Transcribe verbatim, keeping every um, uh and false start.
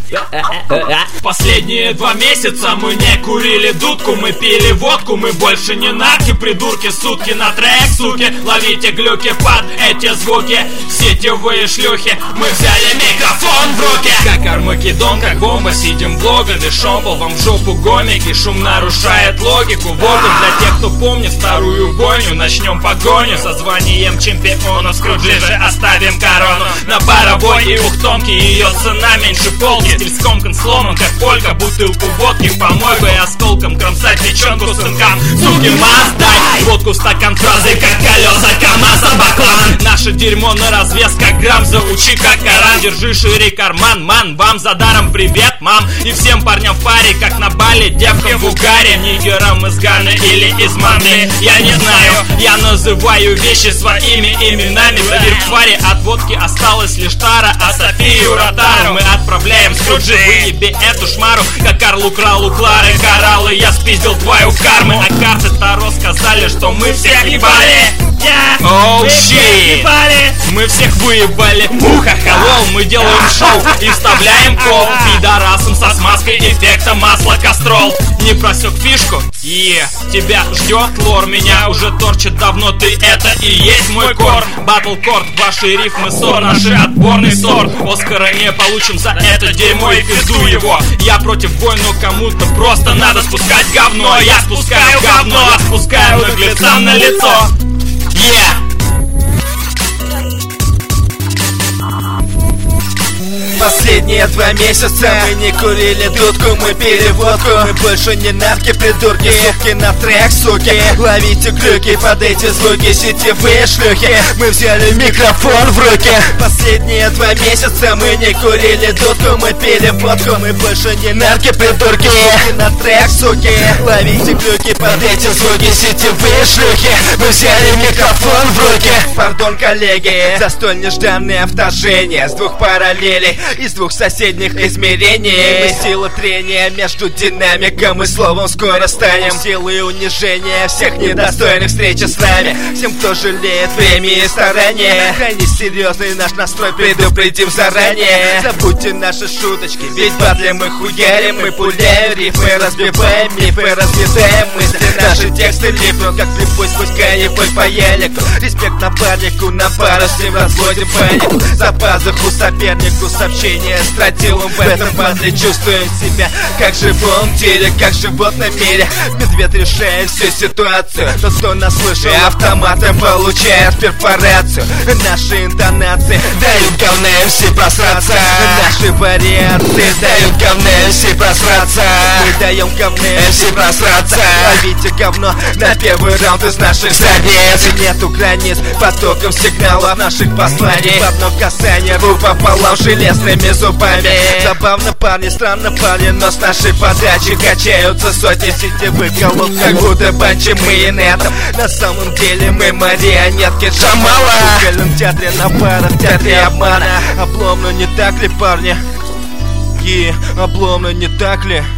Последние два месяца мы не курили дудку, мы пили водку, мы больше не нарки, придурки, сутки на трек, суки. Ловите глюки под эти звуки, сетевые шлюхи. Мы взяли микрофон в руки, как Армагеддон, как бомба, сидим в логове. Шомпол вам в жопу гомики, шум нарушает логику. Воду для тех, кто помнит старую бойню. Начнем погоню со званием чемпионов. Скруджи же оставим корону на барабой и ухтомке. Ее цена меньше полки, стиль скомкан, сломан, как полька. Бутылку водки в помойку и осколком кромсать печенку сынкам. Суки, мазь дай водку в стакан, фразы как колеса КамАЗа, баклан. Наше дерьмо на развес как грамм, заучи как Коран. Держи шире карман, ман, вам за даром привет, мам. И всем парням в паре, как на Бали, девкам в угаре. Нигерам из Ганы или из Манды, я не знаю. Я называю вещи своими именами. Заверь в твари, от водки осталась лишь тара, а Софию Ротару мы отправляем Скруджи. Выеби эту шмару, как Карл украл у Клары кораллы. Я спиздил твою кармы, а карты Таро сказали, что мы всех ебали. Оу, oh, щит! Мы всех выебали. Муха, hello, мы делаем шоу и вставляем кол пидорасом со смазкой эффекта масла Кастрол. Не просек фишку? Е, yeah. Тебя ждет лор, меня уже торчит давно. Ты это и есть мой корм. Батлкорд, ваши рифмы ссор, наши отборный сорт. Оскара не получим за это дерьмо и пизду его. Я против войн, но кому-то просто надо спускать говно. Я спускаю говно, я спускаю наглецам на лицо. Yeah! Последние два месяца мы не курили дудку, мы пили водку. Мы больше не нарки, придурки, сутки на трек, суки. Ловите глюки под эти звуки, сетевые шлюхи. Мы взяли микрофон в руки. Последние два месяца мы не курили дудку, мы пили водку. Мы больше не нарки, придурки, сутки на трек, суки. Ловите глюки под эти звуки, сетевые шлюхи. Мы взяли микрофон в руки. Пардон, коллеги, за столь нежданное вторжение с двух параллелей, из двух соседних измерений. Мы сила трения между динамиком и словом скоро станем силой унижения всех недостойных встречи с нами. Всем, кто жалеет время и старания, крайне серьезный наш настрой предупредим заранее. Забудьте наши шуточки, ведь батли мы хуярим. Мы пуляем рифмы, разбиваем мифы, разметаем мысли. Наши тексты липнут, как слепой сквозь канифоль по ялику. Респект напарнику, на пару с ним разводим панику. За пазуху сопернику сообщение с тротилом. В этом батле чувствуем себя как в живом теле, как в животном мире. Медведь решает всю ситуацию. Тот, кто нас слышал, автоматом получает перфорацию. Наши интонации дают говна эм си просраться. Наши вариации дают говна эм си просраться. Мы даем говна эм си просраться. Ловите говно на первый раунд из наших задниц. Нету границ потоком сигналов наших посланий. В одно касание рук пополам железными зубами. Забавно, парни, странно, парни, но с нашей подачи качаются сотни сетевых голов, как будто банчи мы инетом. На самом деле мы марионетки Джамала. В угольном театре на парах, в театре обмана. Обломно, не так ли, парни? И обломно, не так ли?